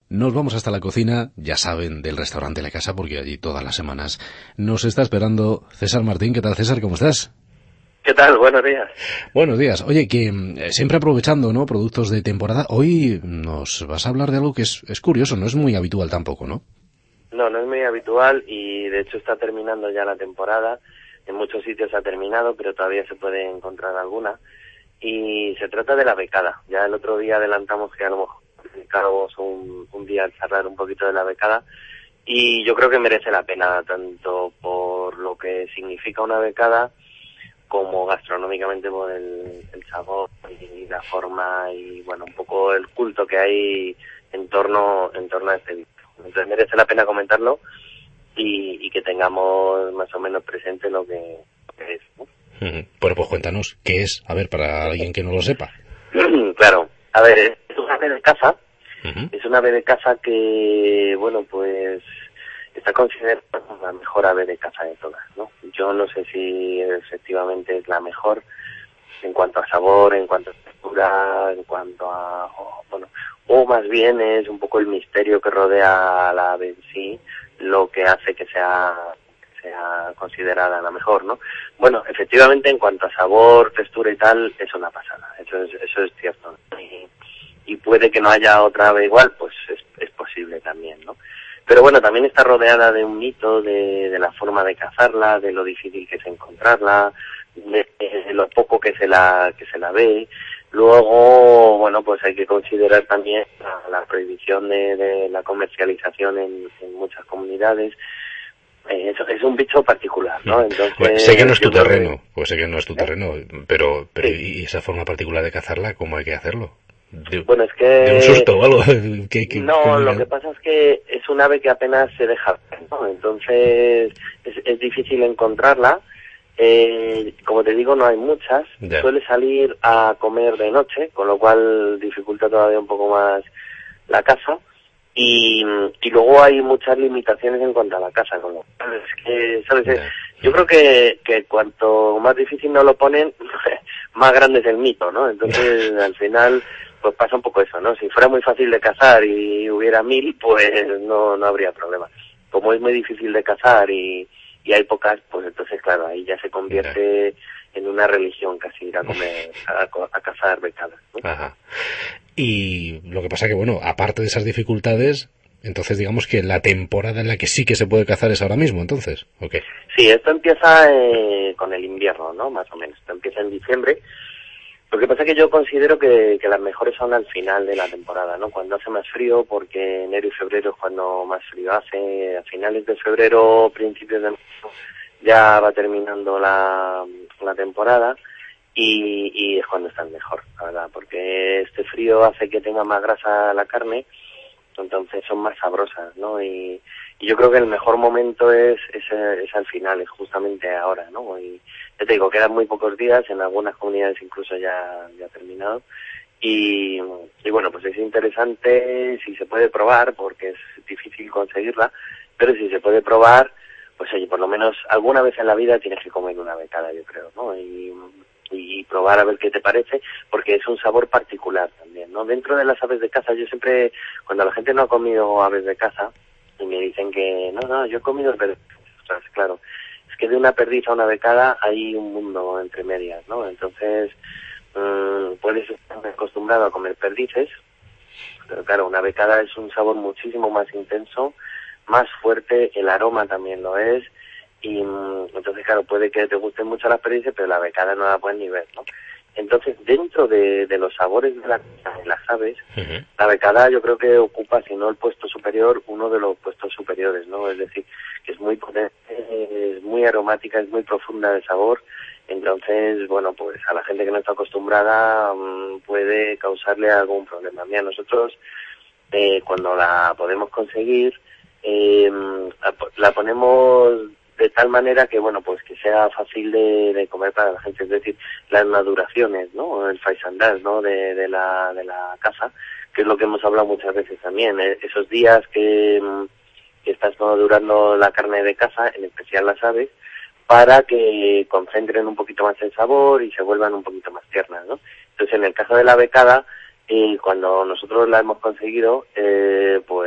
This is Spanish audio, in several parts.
Nos vamos hasta la cocina, ya saben, del restaurante La Casa, porque allí todas las semanas nos está esperando César Martín. ¿Qué tal, César? ¿Cómo estás? ¿Qué tal? Buenos días. Buenos días. Oye, que siempre aprovechando, ¿no?, productos de temporada, hoy nos vas a hablar de algo que es curioso, no es muy habitual tampoco, ¿no? No, no es muy habitual y de hecho está terminando ya la temporada. En muchos sitios ha terminado, pero todavía se puede encontrar alguna. Y se trata de la becada. Ya el otro día adelantamos que a lo mejor dedicábamos un día a charlar un poquito de la becada. Y yo creo que merece la pena, tanto por lo que significa una becada, como gastronómicamente por el sabor y la forma y bueno, un poco el culto que hay en torno a este vino. Entonces merece la pena comentarlo y que tengamos más o menos presente lo que es, ¿no? Bueno, pues cuéntanos, ¿qué es? A ver, para alguien que no lo sepa. Claro, a ver, es una ave de caza, es una ave de caza que, bueno, pues está considerada la mejor ave de caza de todas, ¿no? Yo no sé si efectivamente es la mejor en cuanto a sabor, en cuanto a textura, en cuanto a, bueno, o más bien es un poco el misterio que rodea a la ave en sí, lo que hace que sea considerada la mejor, ¿no? Bueno, efectivamente en cuanto a sabor, textura y tal, es una pasada, eso es cierto. Y puede que no haya otra ave igual, pues es posible también, ¿no? Pero bueno, también está rodeada de un mito de la forma de cazarla, de lo difícil que es encontrarla, de lo poco que se la ve. Luego, bueno, pues hay que considerar también la prohibición de la comercialización en muchas comunidades. Es un bicho particular, ¿no? Entonces, bueno, sé que no es tu terreno, pero sí. ¿y esa forma particular de cazarla, cómo hay que hacerlo? Bueno, es que... ¿De un susto o algo? No, lo que pasa es que es un ave que apenas se deja ver, ¿no? Entonces es difícil encontrarla. Como te digo, no hay muchas. Ya. Suele salir a comer de noche, con lo cual dificulta todavía un poco más la caza. Y luego hay muchas limitaciones en cuanto a la caza, como es que, ¿sabes? Yo creo que cuanto más difícil nos lo ponen, más grande es el mito, ¿no? Entonces, al final, pues pasa un poco eso, ¿no? Si fuera muy fácil de cazar y hubiera 1000, pues no habría problema. Como es muy difícil de cazar y hay pocas, pues entonces, claro, ahí ya se convierte en una religión casi ir a comer, a cazar becadas, ¿no? Ajá. Y lo que pasa que, bueno, aparte de esas dificultades, entonces digamos que la temporada en la que sí que se puede cazar es ahora mismo, entonces, ¿o qué? Sí, esto empieza con el invierno, ¿no? Más o menos. Esto empieza en diciembre. Lo que pasa es que yo considero que las mejores son al final de la temporada, ¿no? Cuando hace más frío, porque enero y febrero es cuando más frío hace. A finales de febrero, principios de marzo, ya va terminando la temporada y es cuando están mejor, la verdad, porque este frío hace que tenga más grasa la carne, entonces son más sabrosas, ¿no? Y yo creo que el mejor momento es al final, es justamente ahora, ¿no? Y ya te digo, quedan muy pocos días, en algunas comunidades incluso ya ha terminado. Y bueno, pues es interesante si se puede probar, porque es difícil conseguirla, pero si se puede probar, pues oye, por lo menos alguna vez en la vida tienes que comer una becada, yo creo, ¿no? Y probar a ver qué te parece, porque es un sabor particular también, ¿no? Dentro de las aves de caza, yo siempre, cuando la gente no ha comido aves de caza, y me dicen que, no, yo he comido perdiz, claro, es que de una perdiz a una becada hay un mundo entre medias, ¿no? Entonces, puedes estar acostumbrado a comer perdices, pero claro, una becada es un sabor muchísimo más intenso, más fuerte, el aroma también lo es, y entonces claro, puede que te gusten mucho las perdices, pero la becada no la puedes ni ver, ¿no? Entonces, dentro de los sabores de las aves, la becada yo creo que ocupa, si no el puesto superior, uno de los puestos superiores, ¿no? Es decir, que es muy potente, es muy aromática, es muy profunda de sabor. Entonces, bueno, pues a la gente que no está acostumbrada puede causarle algún problema. Mira, nosotros cuando la podemos conseguir, la ponemos de tal manera que, bueno, pues que sea fácil de comer para la gente, es decir, las maduraciones, ¿no? El faisandás, ¿no? De la caza, que es lo que hemos hablado muchas veces también, esos días que estás madurando la carne de caza, en especial las aves, para que concentren un poquito más el sabor y se vuelvan un poquito más tiernas, ¿no? Entonces, en el caso de la becada, cuando nosotros la hemos conseguido, pues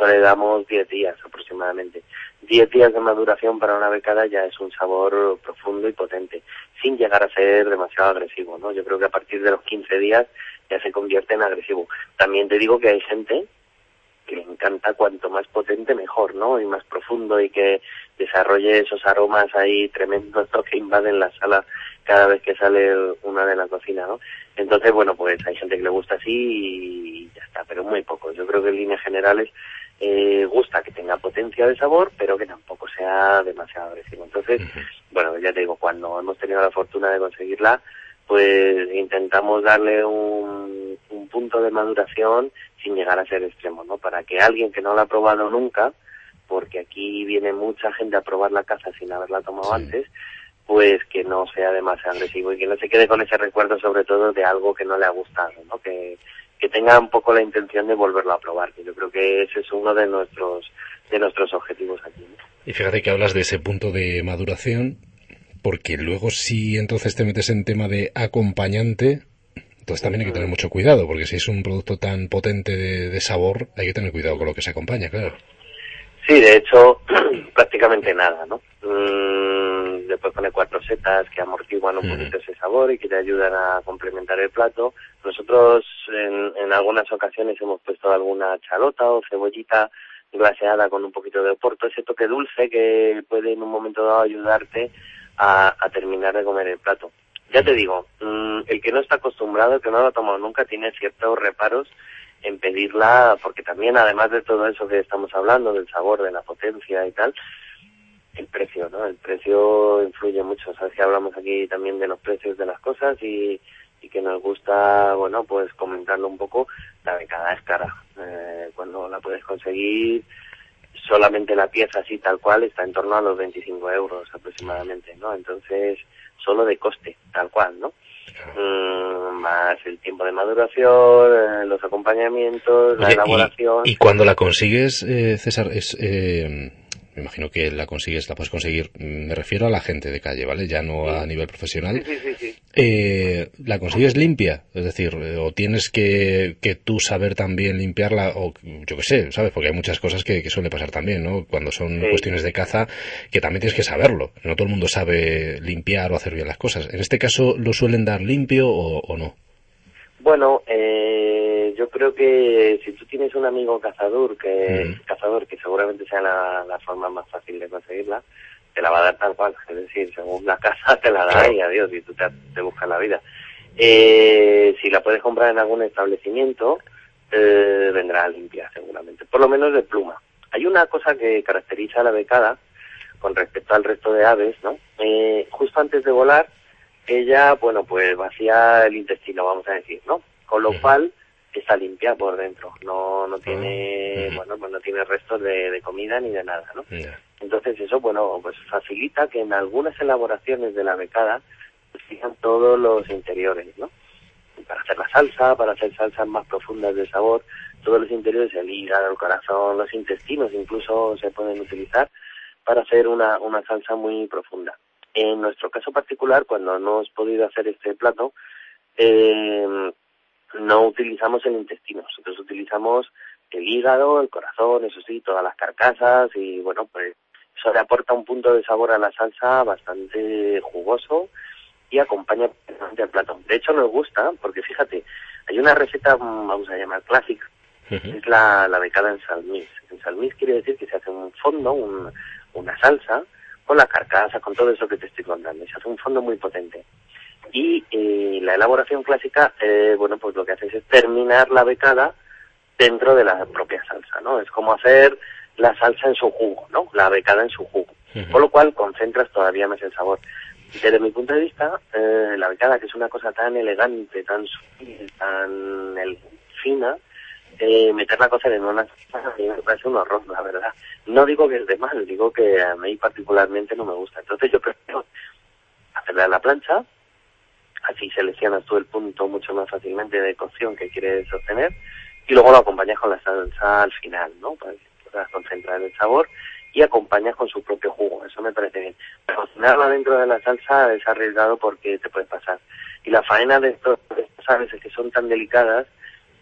eso le damos 10 días aproximadamente. 10 días de maduración para una becada ya es un sabor profundo y potente, sin llegar a ser demasiado agresivo, ¿no? Yo creo que a partir de los 15 días ya se convierte en agresivo. También te digo que hay gente que le encanta cuanto más potente mejor, ¿no? Y más profundo, y que desarrolle esos aromas ahí tremendos, ¿no?, que invaden la sala cada vez que sale una de la cocina, ¿no? Entonces, bueno, pues hay gente que le gusta así y ya está, pero muy poco. Yo creo que en líneas generales gusta que tenga potencia de sabor, pero que tampoco sea demasiado agresivo. Entonces, bueno, ya te digo, cuando hemos tenido la fortuna de conseguirla, pues intentamos darle un punto de maduración sin llegar a ser extremo, ¿no? Para que alguien que no la ha probado nunca, porque aquí viene mucha gente a probar la caza sin haberla tomado antes, pues que no sea demasiado agresivo y que no se quede con ese recuerdo, sobre todo, de algo que no le ha gustado, ¿no? Que tenga un poco la intención de volverlo a probar, que yo creo que ese es uno de nuestros objetivos aquí, ¿no? Y fíjate que hablas de ese punto de maduración, porque luego si entonces te metes en tema de acompañante, entonces también hay que tener mucho cuidado, porque si es un producto tan potente de sabor, hay que tener cuidado con lo que se acompaña, claro. Sí, de hecho, prácticamente nada, ¿no? Después pone 4 setas que amortiguan un poquito ese sabor y que te ayudan a complementar el plato. Nosotros en algunas ocasiones hemos puesto alguna chalota o cebollita glaseada con un poquito de oporto, ese toque dulce que puede en un momento dado ayudarte a terminar de comer el plato. Ya te digo, el que no está acostumbrado, el que no lo ha tomado nunca, tiene ciertos reparos en pedirla, porque también, además de todo eso que estamos hablando, del sabor, de la potencia y tal, el precio, ¿no? El precio influye mucho. Sabes que hablamos aquí también de los precios de las cosas y que nos gusta, bueno, pues comentarlo un poco. La becada es cara. Cuando la puedes conseguir, solamente la pieza así tal cual está en torno a los 25 euros aproximadamente, ¿no? Entonces, solo de coste, tal cual, ¿no? Más el tiempo de maduración, los acompañamientos, la elaboración. Y cuando la consigues, César, me imagino que la puedes conseguir, me refiero a la gente de calle, ¿vale? Ya no a nivel profesional. Sí. ¿La consigues limpia? Es decir, o tienes que tú saber también limpiarla, o yo qué sé, ¿sabes? Porque hay muchas cosas que suele pasar también, ¿no? Cuando son cuestiones de caza, que también tienes que saberlo. No todo el mundo sabe limpiar o hacer bien las cosas. ¿En este caso lo suelen dar limpio o no? Bueno, yo creo que si tú tienes un amigo cazador que seguramente sea la forma más fácil de conseguirla, te la va a dar tal cual. Es decir, según la casa te la da y adiós, y tú te buscas la vida. Si la puedes comprar en algún establecimiento, vendrá limpia seguramente, por lo menos de pluma. Hay una cosa que caracteriza a la becada con respecto al resto de aves, ¿no? Justo antes de volar, ella, bueno, pues vacía el intestino, vamos a decir, ¿no? Con lo cual está limpia por dentro, no tiene, bueno, pues no tiene restos de comida ni de nada, ¿no? Entonces eso, bueno, pues facilita que en algunas elaboraciones de la becada pues fijan todos los interiores, ¿no? Para hacer la salsa, para hacer salsas más profundas de sabor, todos los interiores, el hígado, el corazón, los intestinos incluso se pueden utilizar para hacer una salsa muy profunda. En nuestro caso particular, cuando no hemos podido hacer este plato, no utilizamos el intestino. Nosotros utilizamos el hígado, el corazón, eso sí, todas las carcasas, y bueno, pues eso le aporta un punto de sabor a la salsa bastante jugoso y acompaña perfectamente al plato. De hecho nos gusta, porque fíjate, hay una receta, vamos a llamar clásica, es la becada en salmís. En salmís quiere decir que se hace un fondo, una salsa, con la carcasa, con todo eso que te estoy contando. Se hace un fondo muy potente. Y la elaboración clásica, bueno, pues lo que haces es terminar la becada dentro de la propia salsa, ¿no? Es como hacer la salsa en su jugo, ¿no? La becada en su jugo. Con lo cual concentras todavía más el sabor. Desde mi punto de vista, la becada, que es una cosa tan elegante, tan sutil, tan fina, meterla a cocer en una salsa a mí me parece un horror, la verdad. No digo que es de mal, digo que a mí particularmente no me gusta. Entonces yo prefiero hacerla a la plancha, así seleccionas tú el punto mucho más fácilmente de cocción que quieres obtener, y luego lo acompañas con la salsa al final, ¿no? Para que puedas concentrar el sabor y acompañas con su propio jugo. Eso me parece bien. Pero cocinarla dentro de la salsa es arriesgado porque te puede pasar. Y la faena de estas aves que son tan delicadas,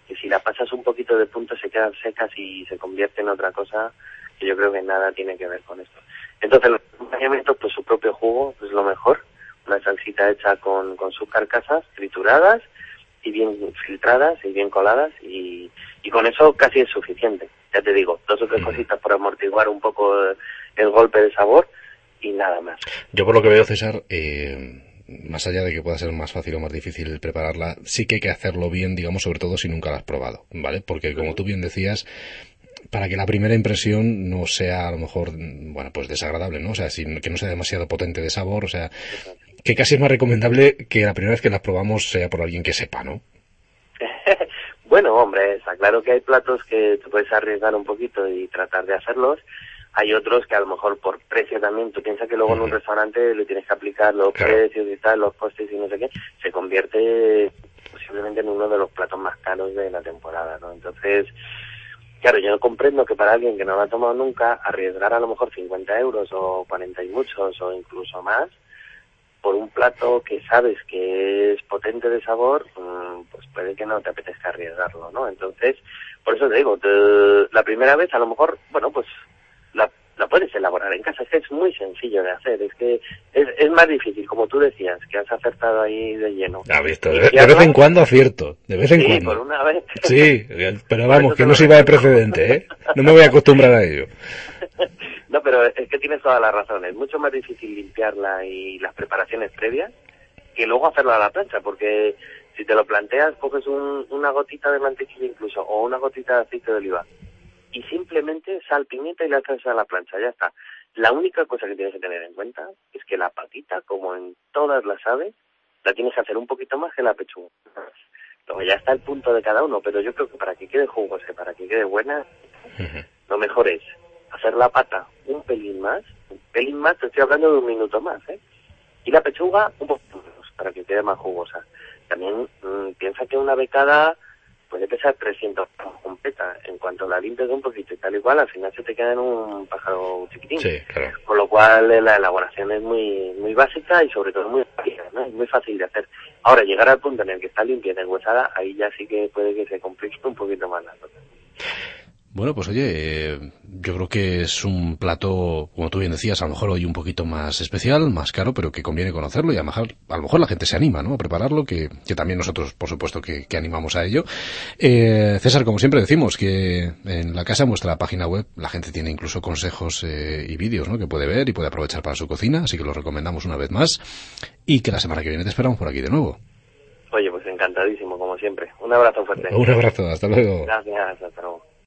que si la pasas un poquito de punto se quedan secas y se convierte en otra cosa que yo creo que nada tiene que ver con esto. Entonces los acompañamientos, pues su propio jugo es lo mejor, una salsita hecha con sus carcasas trituradas y bien filtradas y bien coladas y con eso casi es suficiente. Ya te digo, 2 o 3 cositas por amortiguar un poco el golpe de sabor y nada más. Yo por lo que veo, César, más allá de que pueda ser más fácil o más difícil prepararla, sí que hay que hacerlo bien, digamos, sobre todo si nunca la has probado, ¿vale? Porque como tú bien decías, para que la primera impresión no sea a lo mejor, bueno, pues desagradable, ¿no? O sea, que no sea demasiado potente de sabor, o sea, que casi es más recomendable que la primera vez que las probamos sea por alguien que sepa, ¿no? Bueno, hombre, está claro que hay platos que te puedes arriesgar un poquito y tratar de hacerlos. Hay otros que a lo mejor por precio también, tú piensas que luego en un restaurante le tienes que aplicar los precios y tal, los costes y no sé qué, se convierte posiblemente en uno de los platos más caros de la temporada, ¿no? Entonces, claro, yo comprendo que para alguien que no lo ha tomado nunca, arriesgar a lo mejor 50 euros o 40 y muchos o incluso más, por un plato que sabes que es potente de sabor, pues puede que no te apetezca arriesgarlo, ¿no? Entonces, por eso te digo, la primera vez a lo mejor, bueno, pues la puedes elaborar en casa, es que es muy sencillo de hacer, es que es más difícil, como tú decías, que has acertado ahí de lleno. Ha visto, de vez en cuando acierto, de vez en cuando. Sí, por una vez. Sí, pero vamos, que no sirva de precedente, ¿eh? No me voy a acostumbrar a ello. No, pero es que tienes toda la razón, es mucho más difícil limpiarla y las preparaciones previas que luego hacerlo a la plancha, porque si te lo planteas, coges una gotita de mantequilla incluso, o una gotita de aceite de oliva, y simplemente sal, pimienta y la echas a la plancha, ya está. La única cosa que tienes que tener en cuenta es que la patita, como en todas las aves, la tienes que hacer un poquito más que la pechuga. Luego ya está el punto de cada uno, pero yo creo que para que quede jugosa, para que quede buena, lo mejor es hacer la pata un pelín más, te estoy hablando de 1 minuto más, ¿eh? Y la pechuga un poquito menos, para que quede más jugosa. También piensa que una becada puede pesar 300 gramos completa. En cuanto la limpies un poquito y tal igual, al final se te queda en un pájaro chiquitín. Sí, claro. Con lo cual la elaboración es muy básica y sobre todo muy rápida, ¿no? Es muy fácil de hacer. Ahora, llegar al punto en el que está limpia y deshuesada, ahí ya sí que puede que se complique un poquito más la cosa. Bueno, pues oye, yo creo que es un plato, como tú bien decías, a lo mejor hoy un poquito más especial, más caro, pero que conviene conocerlo y a lo mejor la gente se anima, ¿no?, a prepararlo, que también nosotros, por supuesto, que animamos a ello. César, como siempre decimos, que en la casa, en vuestra página web, la gente tiene incluso consejos y vídeos, ¿no?, que puede ver y puede aprovechar para su cocina, así que los recomendamos una vez más y que la semana que viene te esperamos por aquí de nuevo. Oye, pues encantadísimo, como siempre. Un abrazo fuerte. Un abrazo, hasta luego. Gracias, hasta luego.